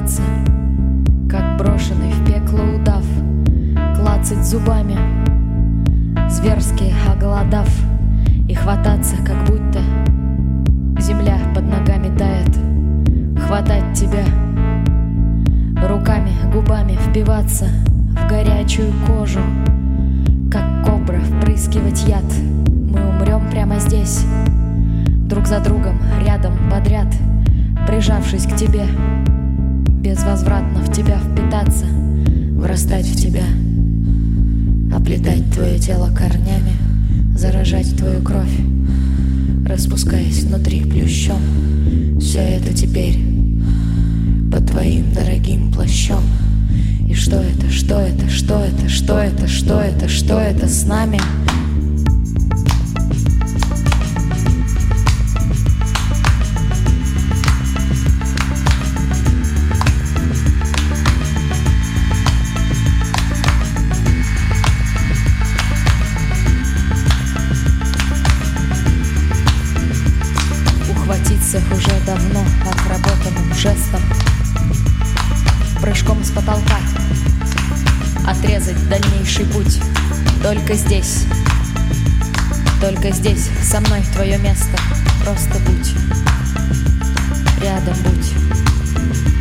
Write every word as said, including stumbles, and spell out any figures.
извиваться, как брошенный в пекло удав, клацать зубами, зверски оголодав, и хвататься, как будто земля под ногами тает, хватать тебя руками, губами, впиваться в горячую кожу, как кобра впрыскивать яд. Мы умрем прямо здесь, друг за другом, рядом, подряд, прижавшись к тебе, безвозвратно в тебя впитаться, врастать в тебя, оплетать твое тело корнями, заражать твою кровь, распускаясь внутри плющом. Все это теперь под твоим дорогим плащом. И что это, что это, что это, что это, что это, что это с нами? Ухватиться уже давно отработанным жестом, прыжком с потолка отрезать дальнейший путь. Только здесь, только здесь со мной твое место. Просто будь, рядом будь.